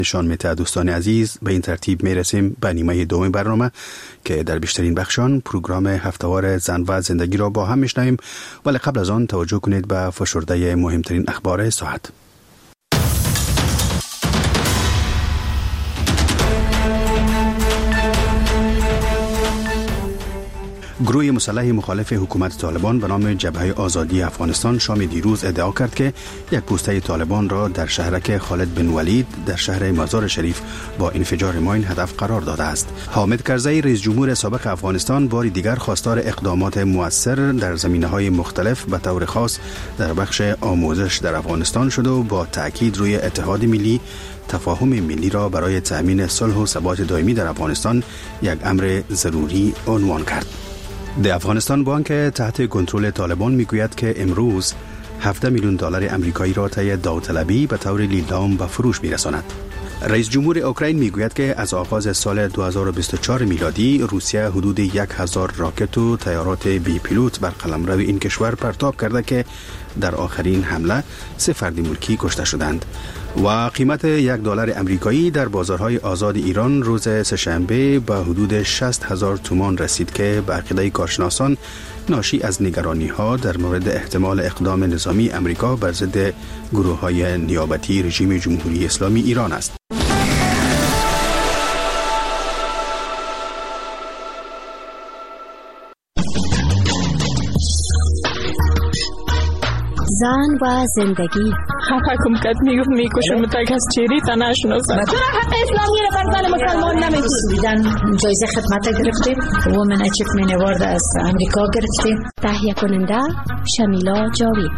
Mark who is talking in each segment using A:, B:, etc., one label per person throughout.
A: نشان میده. دوستان عزیز، به این ترتیب میرسیم به نیمه دوم برنامه که در بیشترین بخشان پروگرام هفتهوار زن و زندگی را با هم میشنویم، ولی قبل از آن توجه کنید به فشرده مهمترین اخبار ساعت. گروه مسلح مخالف حکومت طالبان به نام جبهه آزادی افغانستان شام دیروز ادعا کرد که یک پوسته طالبان را در شهرک خالد بن ولید در شهر مزار شریف با انفجار ماین هدف قرار داده است. حامد کرزی رئیس جمهور سابق افغانستان بار دیگر خواستار اقدامات مؤثر در زمینه‌های مختلف به طور خاص در بخش آموزش در افغانستان شد و با تاکید روی اتحاد ملی، تفاهم ملی را برای تأمین صلح و ثبات دائمی در افغانستان یک امر ضروری عنوان کرد. در افغانستان بانک تحت کنترل طالبان میگوید که امروز 17 میلیون دلار آمریکایی را طی داوطلبی به طور لیلام به فروش میرساند. رئیس جمهور اوکراین میگوید که از آغاز سال 2024 میلادی روسیه حدود 1000 راکت و طیارات بی پیلوت بر قلمرو این کشور پرتاب کرده که در آخرین حمله 3 فرد ملکی کشته شدند. و قیمت $1 آمریکایی در بازارهای آزاد ایران روز سه‌شنبه به حدود 60,000 تومان رسید که به عقیده کارشناسان ناشی از نگرانی‌ها در مورد احتمال اقدام نظامی آمریکا بر ضد گروه‌های نیابتی رژیم جمهوری اسلامی ایران است.
B: زن و زندگی.
C: حکم کرد میکشم تا کس چیری تا نشناسم.
D: چرا حق اسلامی رو بر زن مسلمان نمیدید؟ جایزه خدمت گرفتیم، وومن اچیومنت اوارد از امریکا گرفتیم.
B: تهیه کننده شمیلا جاوید.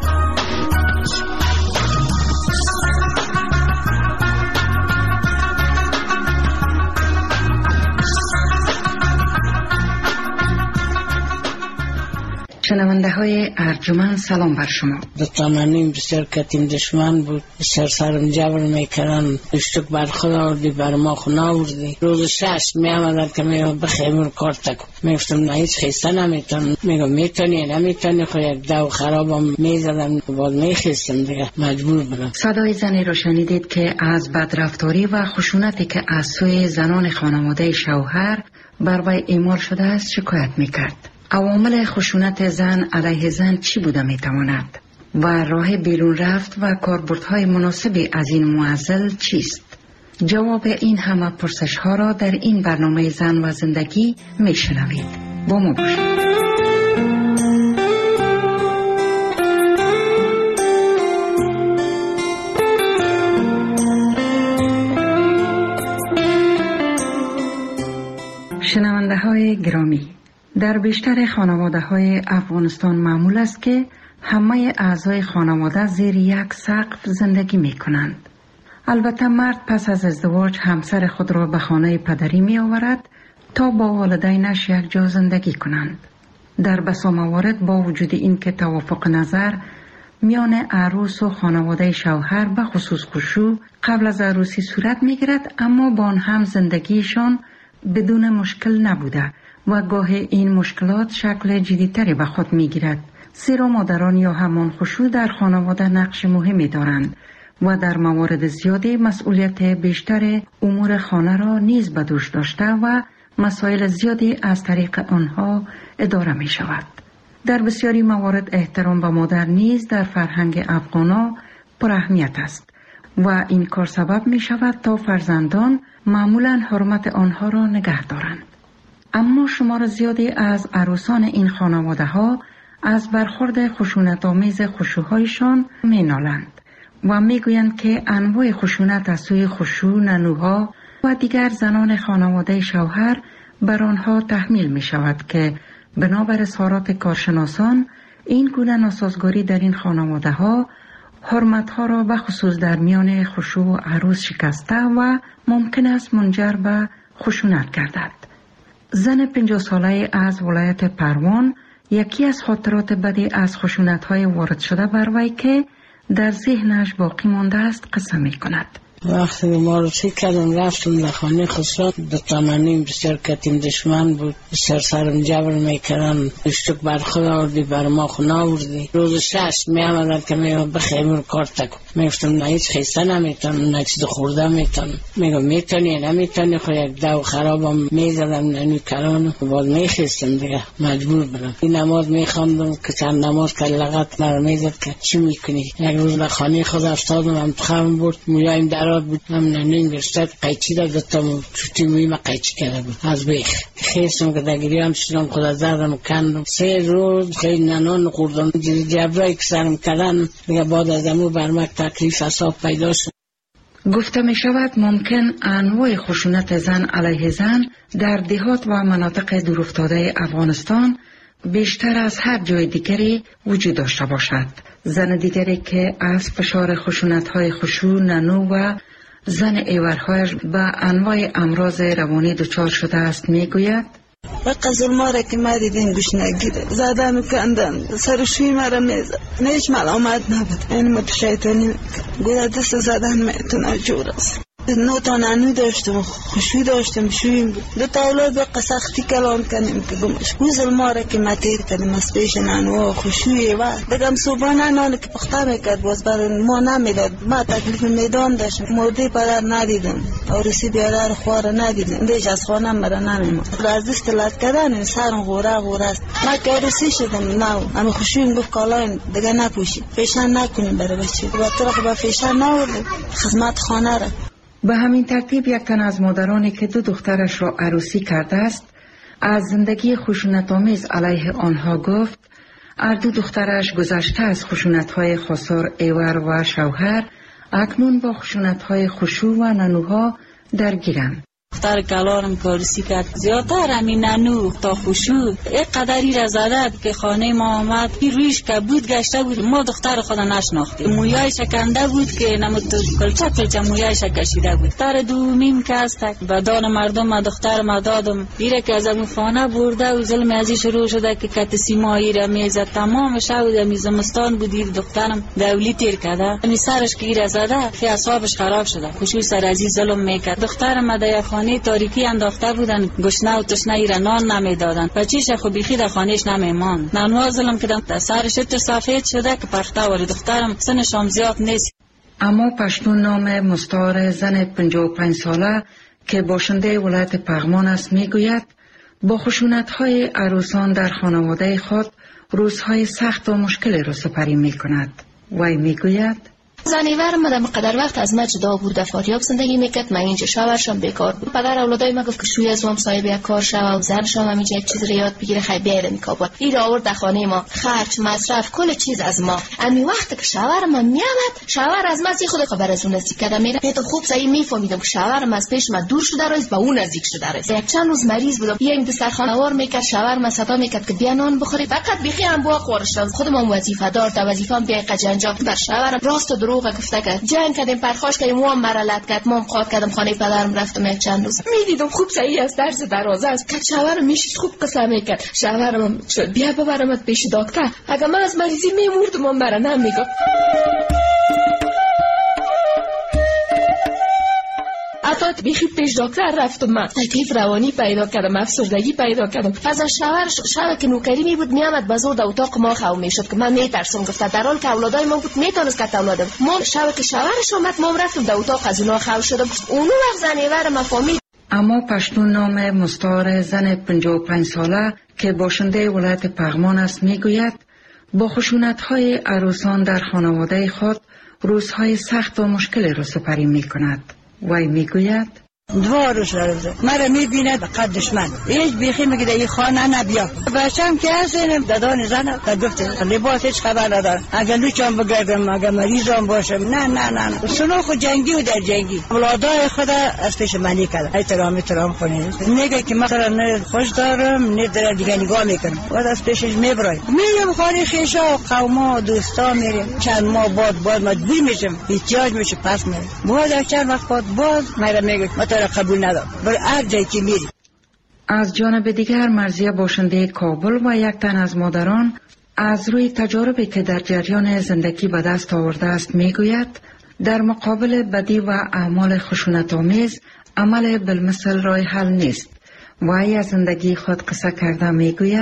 E: شنونده های ارجمند، سلام بر شما.
F: دتمنیم بسیار کتیم دشمن بود، بسیار سرم جبر میکردن، اشتک بر خود آوردی بر ما خود ناوردی. روز 6 می آمدن که میگم بخیمون کار تکن، میگفتم نه هیچ خیسته نمیتون، میگم میتونی نمیتونی، خود یک دو خرابم میزدم بعد میخیستم دیگه مجبور بودم.
E: صدای زنی را شنیدید که از بدرفتاری و خشونتی که از سوی زنان خانواده شوهر بر وی اعمال شده است شکایت میکرد. عوامل خشونت زن علیه زن چی بوده میتواند و راه بیرون رفت و کاربردهای مناسبی از این معضل چیست؟ جواب این همه پرسش ها را در این برنامه زن و زندگی میشنوید. با ما باشید. شنونده های گرامی، در بیشتر خانواده های افغانستان معمول است که همه اعضای خانواده زیر یک سقف زندگی می کنند. البته مرد پس از ازدواج همسر خود را به خانه پدری می آورد تا با والدینش یک جا زندگی کنند. در بسا موارد با وجود این که توافق نظر میان عروس و خانواده شوهر به خصوص خشوع قبل از عروسی صورت می گیرد، اما با آن هم زندگیشان بدون مشکل نبوده و گاه این مشکلات شکل جدیتری به خود می گیرد. زیرا مادران یا همان خشوع در خانواده نقش مهمی دارند و در موارد زیادی مسئولیت بیشتر امور خانه را نیز به دوش داشته و مسائل زیادی از طریق آنها اداره می شود. در بسیاری موارد احترام به مادر نیز در فرهنگ افغانا پر اهمیت است و این کار سبب می شود تا فرزندان معمولاً حرمت آنها را نگه دارند. اما شمار زیادی از عروسان این خانواده ها از برخورد خشونت‌آمیز خشوع‌هایشان می‌نالند و میگویند که انواع خشونت از سوی خشوع، ننوها و دیگر زنان خانواده شوهر بر آنها تحمیل می شود که بنابر اظهارات کارشناسان این گونه ناسازگاری در این خانواده ها حرمت‌ها را به خصوص در میان خشوع و عروس شکسته و ممکن است منجر به خشونت گردد. زن 50 ساله از ولایت پروان یکی از خاطرات بدی از خشونت‌های وارد شده بر وی که در ذهنش باقی مانده است قصه می‌کند.
F: وقتی ما رو چی کردم رفتم در خانه خسرو، دو تمنیم بسیار کتیم دشمن بود، بسیار سرم جبر میکردن، اشتک بر خود آوردی بر ما خود ناوردی. روز 6 می آمدن که میگم بخیمون کار تکن، میگفتم نه هیچ خیسته نمیتونم، نه چیز خورده میتونم. میگم میتونی نمیتونی، خو یک دو خرابم میزدم ننو کلانو، باز میخیستم دیگه مجبور برم. این نماز میخواندم که چند نماز که لغت مرا میزد که چی میکنی. یک روز به خانه خود افتادم، هم تخم بود، مویایم درات بود، هم ننویم گرشتد قیچی دا دتم چوتی مویم قیچی کرده بود از بیخ. خیستم که در گریان شدم، خود زدم کندم. 3 روز خیلی ننان خوردم، جبرایی که سرم کردن دیگه. بعد از امو برمک تکلیف حساب پیدا شد.
E: گفته می شود ممکن انواع خشونت زن علیه زن در دهات و مناطق دورافتاده افغانستان بیشتر از هر جای دیگری وجود داشته باشد. زن دیگری که از فشار خشونت‌های خشوع، ننو و زن ایورهایش به انواع امراض روانی دچار شده است میگوید:
G: وقت ظلما را که ما دیدیم گوش نگیره، زدن و کندن، سرشوی مرا میزد، هیچ ملامت نبود. این مت شیطانی گویا دست زدن میتونه جور است. 9 تا ننو داشتم، خوشوی داشتم، شویم بود. 2 تا اولاد به سختی کلام کنیم که گمش. گو ظلما را که ما تیر کردیم از پیش ننو خوشوی و دگم صبحانه نان که پخته میکرد باز برای ما نمیداد. ما تکلیف میدان داشتم، مرده پدر ندیدم، عروسی بیادر خواره ندیدم، دیش از خانه مرا نمیمد. از دست لط کردن سرم غوره است. ما که عروسی شدم نو اما خوشویم گفت کالاین دیگه نپوشید، فیشن نکنیم برای بچه. با طرف با فیشن نوردیم خدمت خانه را.
E: به همین ترتیب یک تن از مادرانی که 2 دخترش را عروسی کرده است از زندگی خشونت‌آمیز علیه آنها گفت: هر 2 دخترش گذشته از خشونت‌های خسار ایور و شوهر اکنون با خشونت‌های خشوع و ننوها درگیرند.
H: دختر کلانم کارسی کرد زیادتر همین ننو تا خشوع یک قدری را زده که خانه ما آمد رویش که بود گشته بود. ما دختر خود نشناختیم، مویای شکنده بود که نمود کلچه مویای شکشیده بود. دختر دومیم که است به دان مردم ما دختر ما دادم. ایره که از امو خانه برده و ظلم ازی شروع شده که کت سیمایی را میزد. تمام شب امی زمستان بودید دخترم دولی تیر کرده. امی سرش که ایره زده که اعصابش خراب شده، خشوع سر ازی ظلم میکرد. دخترم در خانه تاریکی انداخته بودن، گشنه و تشنه ایره نان نمیدادن، بچیش خو بیخی در خانهش نمیمان. ننوا ظلم کردن، سرش تو سفید شده که پخته ولی دخترم سنش هم زیاد نیست.
E: اما پشتون نام مستعار زن 55 ساله که باشنده ولایت پغمان است میگوید با خشونت‌های عروسان در خانواده خود روزهای سخت و مشکلی را سپری میکند. وی میگوید:
B: زنیور ما قدر وقت از ما جدا بود، فاریاب زندگی میکرد. من اینجا شوهرشم بیکار بود. پدر اولادای ما گفت که شوی از وام صاحب یک کار شو و زنشم همینجا یک چیز رو یاد بگیره خیلی بیارن کابل. این آورد در خانه ما، خرج مصرف کل چیز از ما. امی وقت که شوهر ما میامد، شوهر از ما زی خود خبر از اون نزدیک کرده میره. تو خوب صحیح میفهمیدم که شوهر ما از پیش ما دور شده است، با اون نزدیک شده است. یک چند روز مریض بودم، بیایم دسترخوان آور میکرد، شوهر ما صدا میکرد که بیا نان بخوری. فقط بیخی هم بو خورشم خودم وظیفه دار تا وظیفه‌ام بیا قجنجا بر شوهرم راست و دروغ گفته که جنگ کردیم، پرخاش کردیم، موام مرالت کرد، موام قاط کردم، خانه پدرم رفتم یک چند روز. میدیدم خوب صحیح از درس دروازه است که شوهرم میشید خوب قسم میکرد. شوهرم شد بیا ببرمت پیش دکتر، اگه من از مریضی میمردم من برا نمیگم. حتی بیخی پیش دکتر رفتم، من تکلیف روانی پیدا کردم، افسردگی پیدا کردم. از شوهر شب که نوکری می بود میامد بازور در اتاق ما خو میشد که من میترسم. گفت در حال که اولادای ما بود میتونست که اولادم ما شب که شوهرش اومد ما رفتم در اتاق از اونا خو شدم. اونو وقت زنیور ما فهمید.
E: اما پشتون نام مستعار زن 55 ساله که باشنده ولایت پغمان است میگوید با خشونت‌های عروسان در خانواده خود روزهای سخت و مشکلی را سپری میکند. وی میگوید:
I: دوارش رفته مرا میبیند قد دشمن هیچ بیخی میگه این خانه نبیا. بچم که هستیم دادان زنم تا گفته لباس هیچ خبر ندارم، اگر لوچم بگردم اگر مریضم باشم نه سنو خود جنگی و در جنگی اولادای خود از پیش منی کرد. احترام کنید میگه که مثلا نه خوش دارم نه در دیگه نگاه میکنم و از پیشش میبرای میرم خانه خیشا و قوما و دوستا میرم. چند ماه بعد مجبور میشم احتیاج میشه پس میرم. بعد چند وقت باز مرا میگه قبول ندارم بر هر جایی که میری.
E: از جانب دیگر مرضیه باشنده کابل و یک تن از مادران از روی تجاربی که در جریان زندگی به دست آورده است میگوید در مقابل بدی و اعمال خشونت‌آمیز عمل بالمثل راه حل نیست. و از زندگی خود قصه کرده میگوید: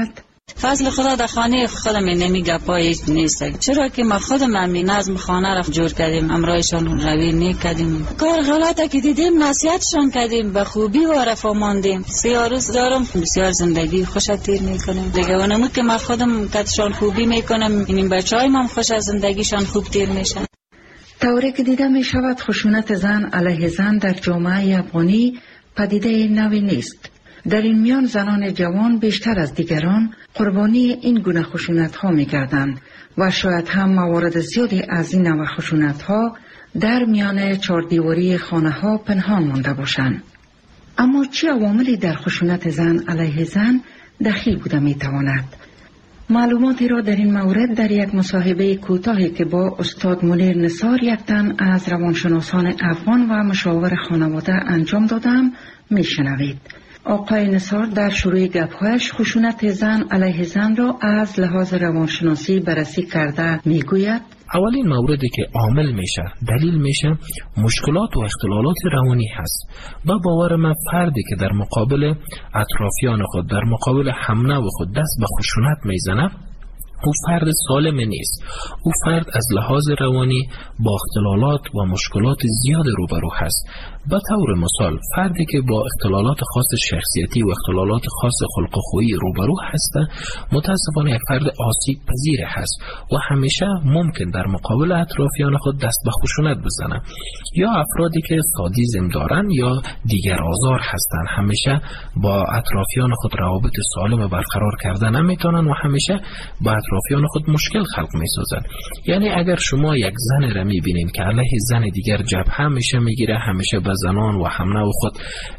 H: فضل خدا در خانه خودم نمی گپای نیست، چرا که ما خودم همین نظم خانه را جور کردیم، امرایشان روی نیک کردیم، کار غلطه که دیدیم نصیحتشان کردیم، به خوبی و رفاه ماندیم. 3 روز دارم بسیار زندگی خوش تیر میکنیم دیگه، ونمود که ما خودم کتشان خوبی میکنم، این بچهای من خوش از زندگیشان خوب تیر میشن.
E: طوری که دیده می شود خشونت زن علیه زن در جامعه افغانی پدیده نوی نیست. در این میان زنان جوان بیشتر از دیگران قربانی این گونه خشونت ها می گردند و شاید هم موارد زیادی از این نوع خشونت ها در میان چهاردیواری خانه ها پنهان مانده باشند. اما چه عواملی در خشونت زن علیه زن دخیل بوده می تواند؟ معلوماتی را در این مورد در یک مصاحبه کوتاهی که با استاد منیر نثار، یک تن از روانشناسان افغان و مشاور خانواده انجام دادم میشنوید. آقای نثار در شروع گپ‌هایش خشونت زن علیه زن را از لحاظ روانشناسی بررسی کرده میگوید:
J: اولین موردی که عامل میشه، دلیل میشه، مشکلات و اختلالات روانی هست. با باور من فردی که در مقابل اطرافیان خود، در مقابل همنو خود دست به خشونت میزنه، او فرد سالم نیست. او فرد از لحاظ روانی با اختلالات و مشکلات زیاد روبرو هست. به طور مثال فردی که با اختلالات خاص شخصیتی و اختلالات خاص خلق و خویی روبرو هست، متاسفانه یک فرد آسیب پذیر هست و همیشه ممکن در مقابل اطرافیان خود دست به خشونت بزنه. یا افرادی که سادیسم دارن یا دیگر آزار هستند، همیشه با اطرافیان خود روابط سالم برقرار کردن نمیتونن و همیشه با اطرافیان خود مشکل خلق میسازن. یعنی اگر شما یک زن را میبینید که علیه زن دیگر جبهه میشه میگیره، همیشه به زنان و همنو خود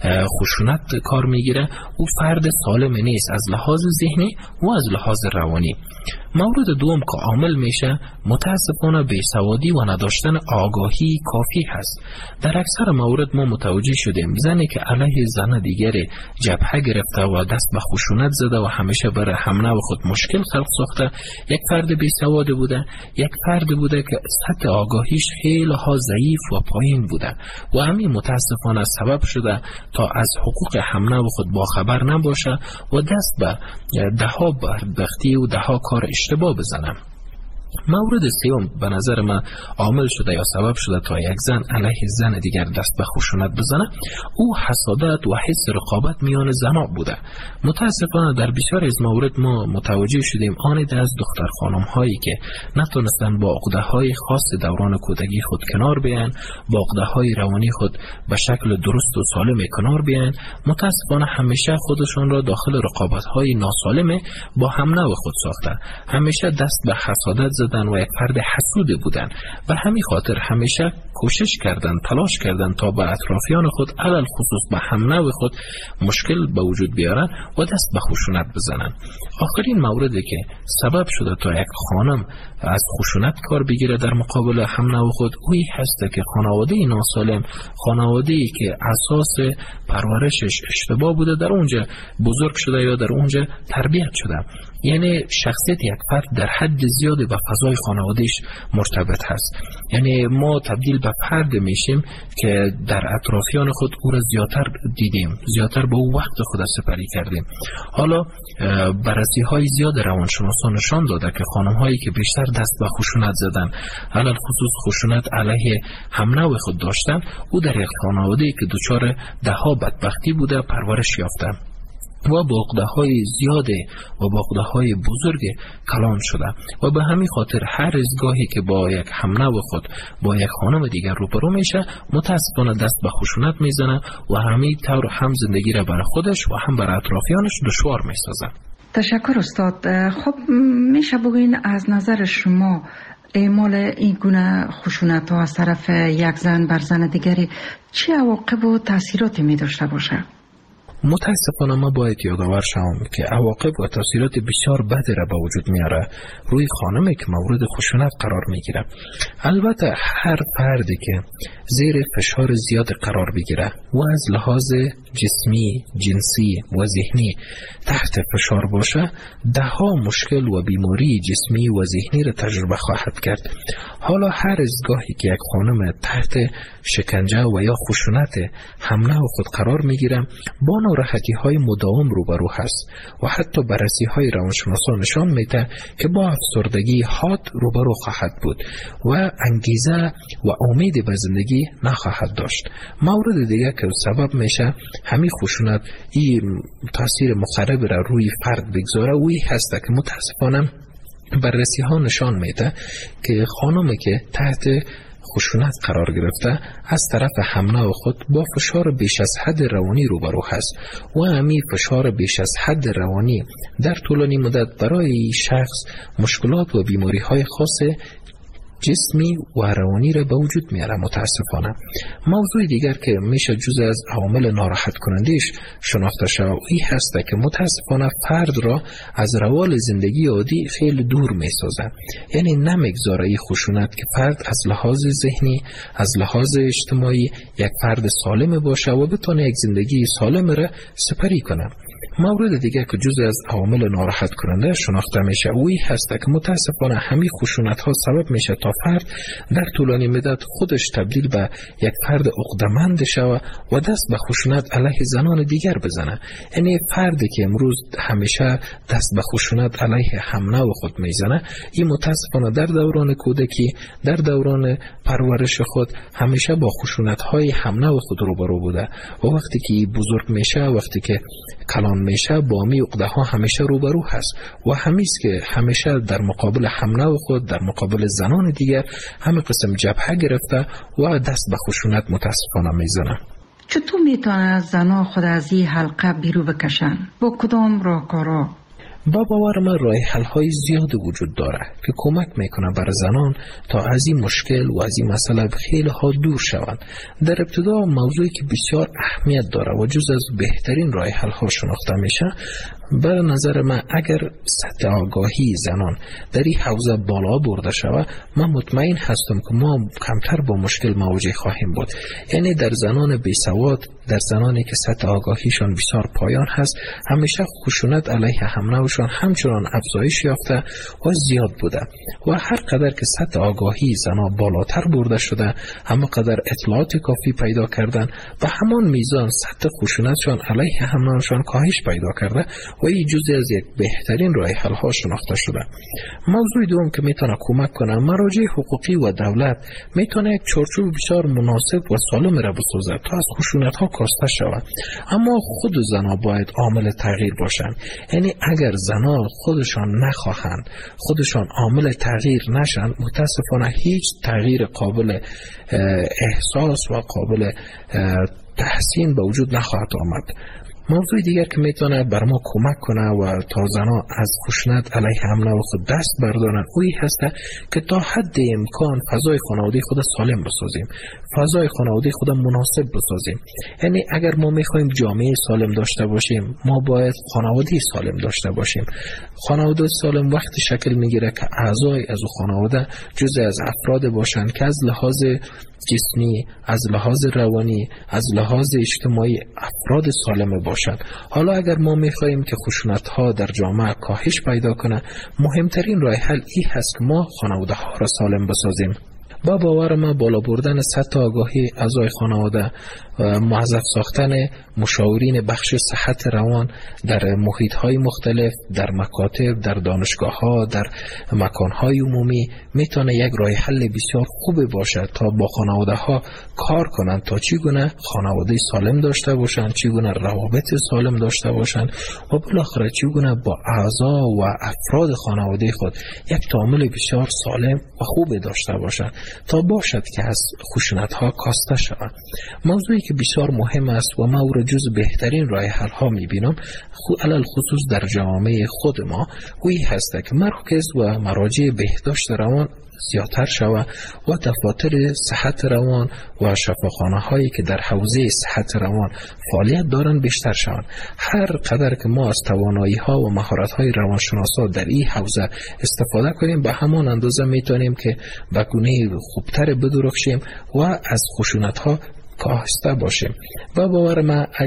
J: خشونت کار میگیره، او فرد سالم نیست از لحاظ ذهنی و از لحاظ روانی. مورد دوم که عامل میشه متاسفانه بیسوادی و نداشتن آگاهی کافی هست. در اکثر مورد ما متوجه شدیم زنی که علیه زن دیگر جبهه گرفته و دست به خشونت زده و همیشه برای همنو خود مشکل خلق ساخته، یک فرد بیسواد بوده، یک فرد بوده که سطح آگاهیش خیلی ها ضعیف و پایین بوده و همین متاسفانه سبب شده تا از حقوق همنو خود باخبر نباشه و دست به دهها بدبختی و دهها کار اشتباه بزنم. مورد سوم به نظر من عامل شده یا سبب شده تا یک زن علیه زن دیگر دست به خشونت بزنه، او حسادت و حس رقابت میان زنها بوده. متاسفانه در بسیار از مورد ما متوجه شدیم آنید از دختر خانم هایی که نتونستن با عقده های خاص دوران کودکی خود کنار بیان، با عقده های روانی خود به شکل درست و سالم کنار بیان، متاسفانه همیشه خودشون را داخل رقابت های ناسالم با همنو خود ساختن، همیشه دست به حسادت زدن و یک فرد حسود بودن و همین خاطر همیشه کوشش کردن، تلاش کردن تا به اطرافیان خود علل خصوص به همنو خود مشکل به وجود بیارن و دست به خشونت بزنن. آخرین موردی که سبب شده تا یک خانم از خشونت کار بگیره در مقابل همنو خود، اویی هست که خانواده ناسالم، خانواده‌ای که اساس پرورشش اشتباه بوده در اونجا بزرگ شده یا در اونجا تربیت شده. یعنی شخصیت یک فرد در حد زیادی به فضای خانوادهش مرتبط هست. یعنی ما تبدیل به فرد میشیم که در اطرافیان خود او را زیادتر دیدیم، زیادتر به او وقت خود سپری کردیم. حالا بررسی های زیاد روانشناسان نشان داده که خانم هایی که بیشتر دست به خشونت زدن، علل خصوص خشونت علیه همنو خود داشتن، او در یک خانواده که دچار دهها بدبختی بوده پرورش یافته و با عقده‌های زیاد و با عقده‌های بزرگ کلان شده و به همین خاطر هر از گاهی که با یک همنو خود با یک خانم دیگر روبرو میشه متاسفانه دست به خشونت میزنه و همین طور هم زندگی را برای خودش و هم برای اطرافیانش دشوار میسازه.
E: تشکر استاد. خب میشه بگوین از نظر شما اعمال این گونه خشونت ها از طرف یک زن بر زن دیگری چه عواقب و تاثیراتی می داشته باشه؟
J: متاسفانه ما باید یادآور شوم که عواقب و تاثیرات بسیار بدی را به وجود میاره روی خانمی که مورد خشونت قرار میگیره. البته هر فردی که زیر فشار زیاد قرار بگیره و از لحاظ جسمی، جنسی و ذهنی تحت فشار باشه، دهها مشکل و بیماری جسمی و ذهنی را تجربه خواهد کرد. حالا هر از گاهی که یک خانم تحت شکنجه و یا خشونت همنو خود قرار میگیره، با ناراحتی های مداوم روبرو هست و حتی بررسی های روانشناسان نشان میده که با افسردگی حاد روبرو خواهد بود و انگیزه و امید به زندگی نخواهد داشت. مورد دیگه که سبب میشه همین خشونت این تاثیر مخرب را روی فرد بگذاره و این هست که متاسفانه بررسی ها نشان میده که خانمی که تحت خشونت قرار گرفته از طرف همنوع خود با فشار بیش از حد روانی روبرو هست و همین فشار بیش از حد روانی در طولانی مدت برای شخص مشکلات و بیماری های خاص جسمی و روانی را به وجود میاره. متاسفانه موضوع دیگر که میشه جزء از عوامل ناراحت کنندش شناخته شود این هست که متاسفانه فرد را از روال زندگی عادی خیلی دور میسازه. یعنی نمیگذاره این خشونت که فرد از لحاظ ذهنی از لحاظ اجتماعی یک فرد سالم باشه و بتونه یک زندگی سالم را سپری کنه. مورد دیگه که جزء از عوامل ناراحت کننده شناخته میشه اوی هست که متاسفانه همین خشونت ها سبب میشه تا فرد در طولانی مدت خودش تبدیل به یک فرد عقده‌مند شود و دست به خشونت علیه زنان دیگر بزنه. یعنی فردی که امروز همیشه دست به خشونت علیه همنوع خود میزنه این متاسفانه در دوران کودکی در دوران پرورش خود همیشه با خشونت های همنوع خود روبرو بوده و وقتی که بزرگ میشه وقتی که کلان میشه با می عقده ها همیشه روبرو هست و همیست که همیشه در مقابل همنوع خود در مقابل زنان دیگر همه قسم جبهه گرفته و دست به خشونت متاسفانه میزنه.
E: چطور میتونه زنان خود از این حلقه بیرون بکشن؟ با کدام راهکارا؟
J: با باور من راه حل های زیاد وجود داره که کمک میکنه بر زنان تا از این مشکل و از این مسئله خیلی ها دور شوند. در ابتدا موضوعی که بسیار اهمیت داره و جز از بهترین راه حل ها شناخته میشه به نظر من اگر سطح آگاهی زنان در این حوزه بالا برده شود من مطمئن هستم که ما کمتر با مشکل مواجه خواهیم بود. یعنی در زنان بیسواد در زنانی که سطح آگاهیشان بسیار پایان هست همیشه خشونت علیه همنوعشان همچنان افزایش یافته و زیاد بوده و هر قدر که سطح آگاهی زنان بالاتر برده شده همه قدر اطلاعات کافی پیدا کردن و همان میزان سطح خشونتشان علیه همنوعشان کاهش پیدا کرده و این جزئی از یک بهترین راه حل ها شناخته شده. موضوع دوم که میتونه کمک کنه مراجع حقوقی و دولت میتونه یک چارچوب بسیار مناسب و سالم را بسازه تا از خشونت ها کاسته شود. اما خود زنها باید عامل تغییر باشند. یعنی اگر زنها خودشان نخواهند خودشان عامل تغییر نشن متاسفانه هیچ تغییر قابل احساس و قابل تحسین به وجود نخواهد آمد. موضوع دیگر که میتونه بر ما کمک کنه و تا زنها از خشونت علیه همنوع خود دست بردارن اوی هسته که تا حد امکان فضای خانواده خود سالم بسازیم فضای خانواده خود مناسب بسازیم. یعنی اگر ما میخوایم جامعه سالم داشته باشیم ما باید خانواده سالم داشته باشیم. خانواده سالم وقتی شکل میگیره که اعضای از خانواده جزء از افراد باشند که از لحاظ جسمی از لحاظ روانی از لحاظ اجتماعی افراد سالم باشند. حالا اگر ما میخواهیم که خشونت ها در جامعه کاهش پیدا کنه مهمترین راه حل این هست که ما خانواده ها را سالم بسازیم. با باور ما بالا بردن سطح آگاهی اعضای خانواده و موظف ساختن مشاورین بخش صحت روان در محیط های مختلف در مکاتب در دانشگاه ها در مکان های عمومی میتونه یک راه حل بسیار خوب باشد تا با خانواده ها کار کنند تا چگونه خانواده سالم داشته باشند چگونه روابط سالم داشته باشند و بالاخره چگونه با اعضا و افراد خانواده خود یک تعامل بسیار سالم و خوب داشته باشند تا باشد که از خشونت ها کاسته شود. موضوعی که بسیار مهم است و ما او را جز بهترین راه حل ها میبینم علل خصوص در جامعه خود ما وی هست که مرکز و مراجع بهداشت روان زیادتر شود و دفاتر صحت روان و شفاخانه هایی که در حوزه صحت روان فعالیت دارند بیشتر شوند. هر قدر که ما از توانایی ها و مهارت های روانشناسا در این حوزه استفاده کنیم به همان اندازه میتونیم که به گونه خوبتر بدرخشیم و از خشونت ها کاهسته باشیم. و باور من اگر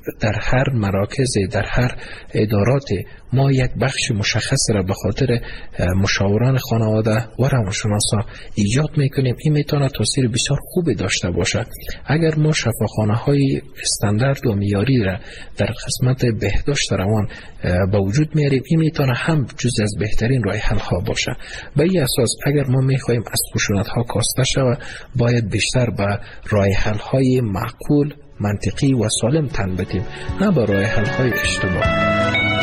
J: در هر مراکز، در هر ادارات ما یک بخش مشخص را به خاطر مشاوران خانواده و روانشناسا ایجاد میکنیم. این میتونه تاثیر بسیار خوبی داشته باشه. اگر ما شفاخانه های استاندارد و معیاری را در قسمت بهداشت روان به وجود میاریم، این میتونه هم جز از بهترین راه حل ها باشه. به این اساس اگر ما میخوایم از خشونت ها کاسته شود، باید بیشتر به راه حل های معقول، منطقی و سالم تن بدیم، نه به راه حل های اشتباه.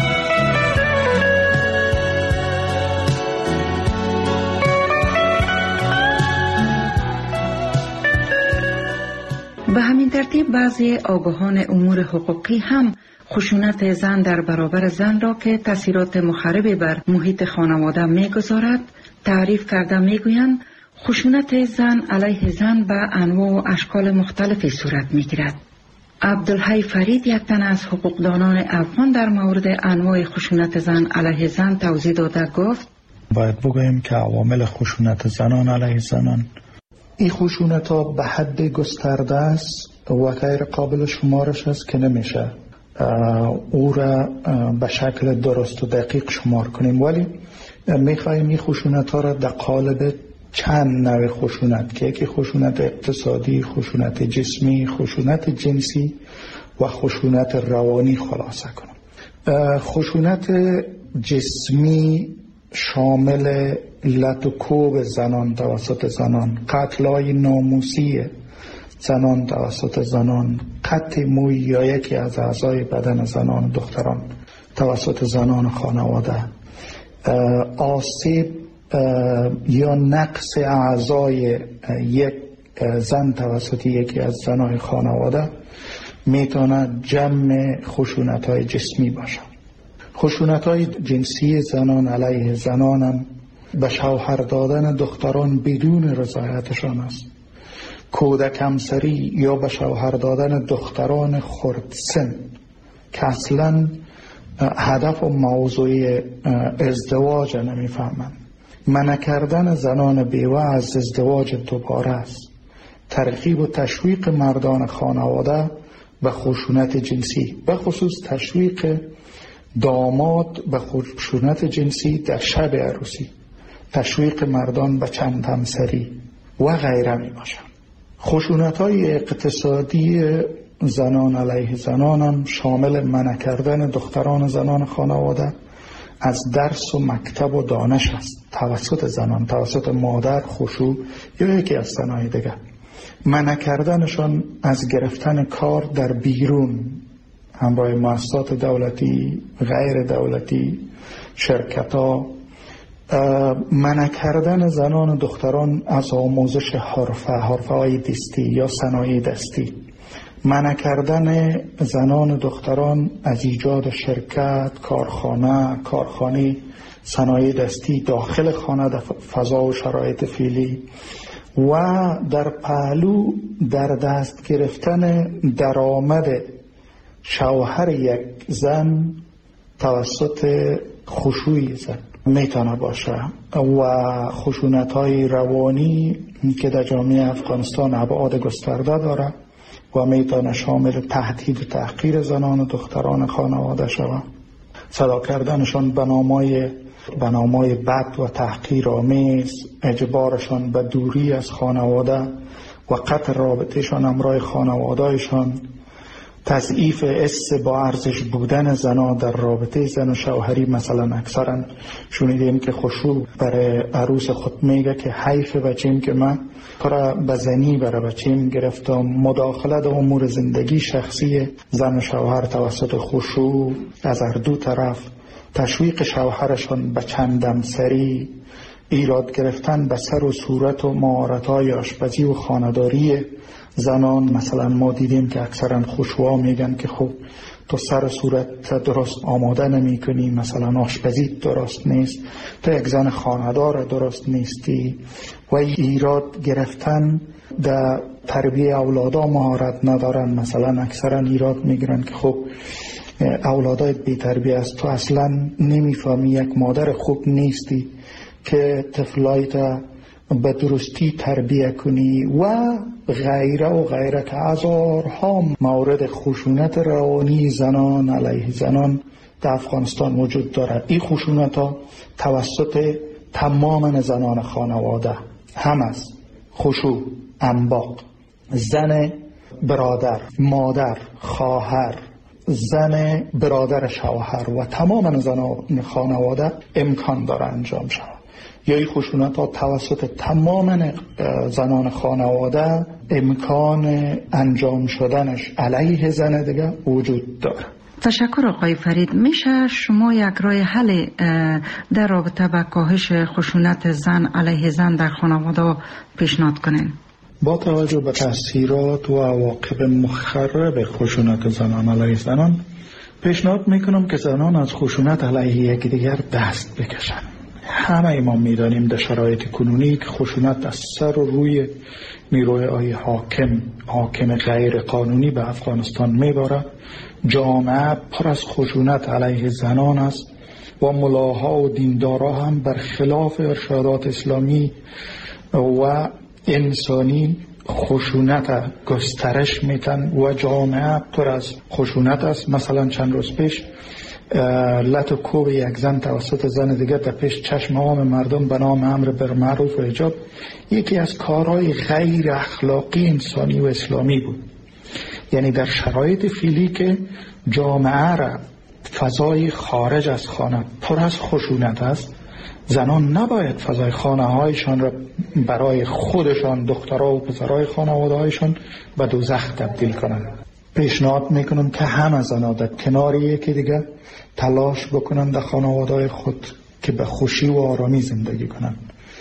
E: به همین ترتیب بعضی آگاهان امور حقوقی هم خشونت زن در برابر زن را که تاثیرات مخربی بر محیط خانواده میگذارد تعریف کرده میگویند خشونت زن علیه زن به انواع و اشکال مختلفی صورت میگیرد. عبدالحی فرید، یک تن از حقوقدانان افغان، در مورد انواع خشونت زن علیه زن توضیح داده گفت:
K: باید بگوییم که عوامل خشونت زنان علیه زنان، این خشونت ها به حد گسترده است و غیر قابل شمارش است که نمیشه او را به شکل درست و دقیق شمار کنیم، ولی میخواییم این خشونت ها را در قالب چند نوع خشونت که یکی خشونت اقتصادی، خشونت جسمی، خشونت جنسی و خشونت روانی خلاصه کنیم. خشونت جسمی شامل لط و کوب زنان توسط زنان، قتل‌های ناموسی زنان توسط زنان، قطع موی یا یکی از اعضای بدن زنان دختران توسط زنان خانواده، آسیب یا نقص اعضای یک زن توسط یکی از زنای خانواده میتونه جمع خشونت‌های جسمی باشه. خشونت‌های جنسی زنان علیه زنان هم به شوهر دادن دختران بدون رضایتشان است، کودک همسری یا به شوهر دادن دختران خردسن که اصلا هدف و موضوع ازدواج نمیفهمند، منع کردن زنان بیوه از ازدواج دوباره است، ترغیب و تشویق مردان خانواده به خشونت جنسی، به خصوص تشویق داماد به خشونت جنسی در شب عروسی، تشویق مردان به چند همسری و غیره می باشند. خشونت‌های اقتصادی زنان علیه زنان هم شامل منع کردن دختران زنان خانواده از درس و مکتب و دانش است توسط زنان، توسط مادر، خشوع یا یکی از زنای دیگر. منع کردنشان از گرفتن کار در بیرون همراه مؤسسات دولتی، غیر دولتی، شرکت‌ها، منع کردن زنان و دختران از آموزش حرفه‌های دستی یا صنایع دستی، منع کردن زنان و دختران از ایجاد شرکت، کارخانه صنایع دستی داخل خانه در فضا و شرایط فعلی و در پهلو در دست گرفتن درآمد شوهر یک زن توسط خشوع زن میتونه باشه و خشونت‌های روانی که در جامعه افغانستان ابعاد گسترده داره و میتونه شامل تهدید و تحقیر زنان و دختران خانواده شود، صدا کردنشان به نامای بد و تحقیرآمیز، اجبارشان به دوری از خانواده و قطع رابطهشان همراه خانوادهشان، تضعیف حس با ارزش بودن زنا در رابطه زن و شوهری. مثلا اکثرا شنیدیم که خشوع برای عروس خود میگه که حیف بچیم که من تو به زنی برای بچیم گرفتم. مداخله در امور زندگی شخصی زن و شوهر توسط خشوع از هر دو طرف، تشویق شوهرشان به چندمسری، ایراد گرفتن به سر و صورت و مهارت‌های آشپزی و خانه‌داری زنان. مثلا ما دیدیم که اکثرا خشوعا میگن که خب تو سر و صورت درست آماده نمی کنی، مثلا آشپزی درست نیست، تو یک زن خانه‌دار درست نیستی، و ایراد گرفتن در تربیه اولادا مهارت ندارن. مثلا اکثرا ایراد میگیرن که خب اولادایت بی تربیه است، تو اصلا نمیفهمی، یک مادر خوب نیستی که طفلایت به درستی تربیه کنی و غیره که هزارها مورد خشونت روانی زنان علیه زنان در افغانستان وجود داره. این خشونت ها توسط تمام زنان خانواده هم است: خشوع، انباق، زن برادر، مادر، خواهر، زن برادر شوهر و تمام زنان خانواده امکان داره انجام شود. یا این خشونت ها توسط تمام زنان خانواده امکان انجام شدنش علیه زن دیگه وجود داره.
E: تشکر آقای فرید. میشه شما یک راه حل در رابطه با کاهش خشونت زن علیه زن در خانواده پیشنهاد کنین؟
K: با توجه به تاثیرات و عواقب مخرب خشونت زنان علیه زنان پیشنهاد میکنم که زنان از خشونت علیه یکدیگر دست بکشن. همه ما میدانیم در شرایط کنونی که خشونت از سر و روی نیروهای حاکم غیر قانونی به افغانستان میباره. جامعه پر از خشونت علیه زنان است و ملاها و دیندارا هم برخلاف ارشادات اسلامی و انسانی خشونت گسترش میتن و جامعه پر از خشونت است. مثلا چند روز پیش لط و کوب یک زن توسط زن دیگر در پیش چشم عام مردم به نام امر بالمعروف و حجاب یکی از کارهای غیر اخلاقی انسانی و اسلامی بود. یعنی در شرایط فعلی که جامعه را فضای خارج از خانه پر از خشونت است، زنان نباید فضای خانه هایشان را برای خودشان، دخترها و پسرهای خانواده هایشان به دوزخ تبدیل کنند. پیشنهاد میکنم که همه زنان در کنار یکی دیگه تلاش بکنند در خانواده خود که به خوشی و آرامی زندگی کنند.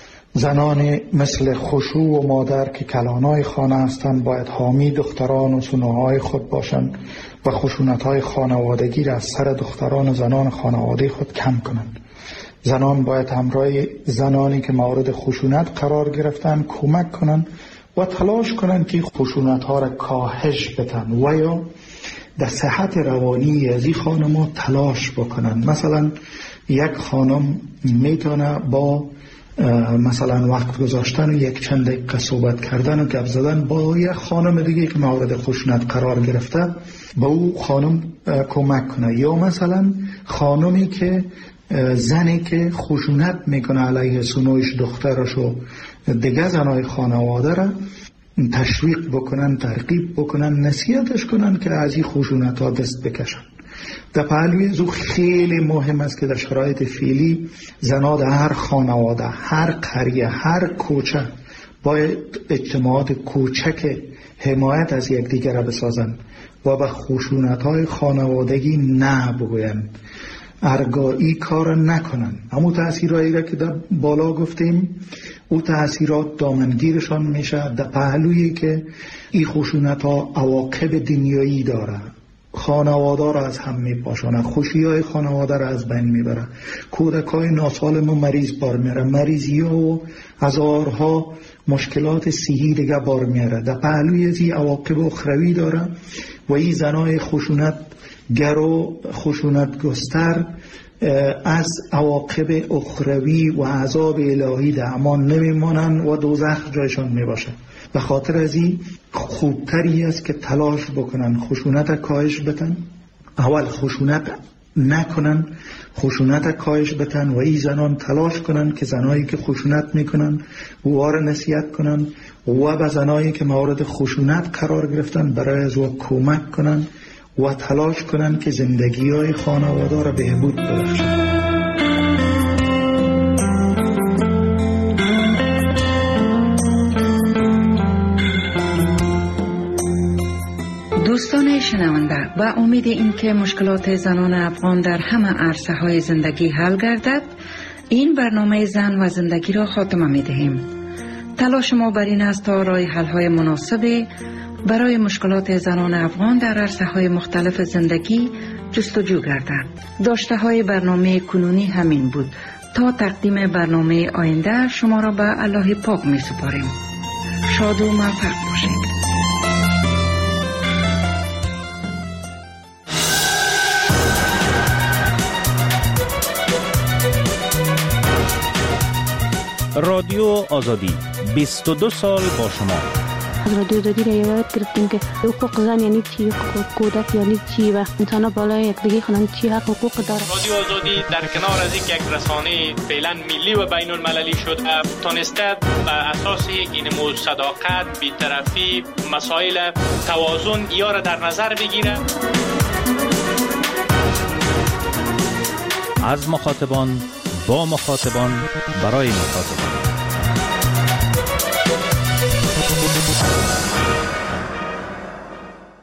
K: زنان مثل خشوع و مادر که کلانای خانه هستند باید حامی دختران و سنوهای خود باشند و خشونت‌های خانوادگی را از سر دختران و زنان خانواده خود کم کنند. زنان باید همراه زنانی که مورد خشونت قرار گرفتن کمک کنند و تلاش کنند که خشونت‌ها را کاهش بدن و یا در صحت روانی از این خانم‌ها تلاش بکنند. مثلا یک خانم میتونه با مثلا وقت گذاشتن و یک چند دقیقه صحبت کردن و گپ زدن با یک خانم دیگه که مورد خشونت قرار گرفته با او خانم کمک کنه. یا مثلا خانمی که زنی که خشونت میکنه علیه سنویش دخترش و دیگه زنای خانواده را تشویق بکنن، ترغیب بکنن، نصیحتش کنن که از این خشونت ها دست بکشن. در پهلوی زو خیلی مهم است که در شرایط فعلی زنان در هر خانواده، هر قریه، هر کوچه باید اجتماعات کوچک حمایت از یکدیگر را بسازند و به خشونت های خانوادگی نه بگویند، ارگایی کار نکنن. همون تأثیرهایی را که در بالا گفتیم او تأثیرات دامنگیرشان میشه در پهلویی که این خشونت ها عواقب دنیایی داره، خانواده را از هم میپاشانه، خوشی های خانواده را از بین میبره، کودک های ناسالم و مریض بار میاره، مریضی ها و هزارها مشکلات صحی دیگه بار میاره. در پهلوی از این عواقب اخروی داره و این زنای خشونت گر و خشونت گستر از عواقب اخروی و عذاب الهی در امان نمیمانند و دوزخ جایشان میباشه. به خاطر از این خوبتری است که تلاش بکنن خشونت کاهش بتن، اول خشونت نکنن، خشونت کاهش بتن و این زنان تلاش کنن که زنایی که خشونت میکنن وار نصیحت کنن و به زنایی که مورد خشونت قرار گرفتن برای از او کمک کنن و تلاش کنن که زندگی های خانواده را بهبود ببخشن.
E: دوستان شنونده، با امید اینکه مشکلات زنان افغان در همه عرصه های زندگی حل گردد، این برنامه زن و زندگی را خاتمه می دهیم. تلاش ما بر این است تا راه حل های مناسب برای مشکلات زنان افغان در عرصه های مختلف زندگی جستجو گردد. داشته های برنامه کنونی همین بود. تا تقدیم برنامه آینده شما را به الله پاک می سپاریم. شاد و موفق باشید.
L: رادیو آزادی 22 سال با شما.
M: از رادیو آزادی را یاد گرفتیم که حقوق زن یعنی چی، حقوق کودک یعنی چی و انسان بالای یکدیگه خونن چی حقوق داره.
N: رادیو آزادی در کنار از یک رسانه فعلا ملی و بین المللی شد، تونسته بر اساس این صداقت، بی‌طرفی، مسائل توازن یا را در نظر بگیره.
L: از مخاطبان با مخاطبان برای مخاطبان.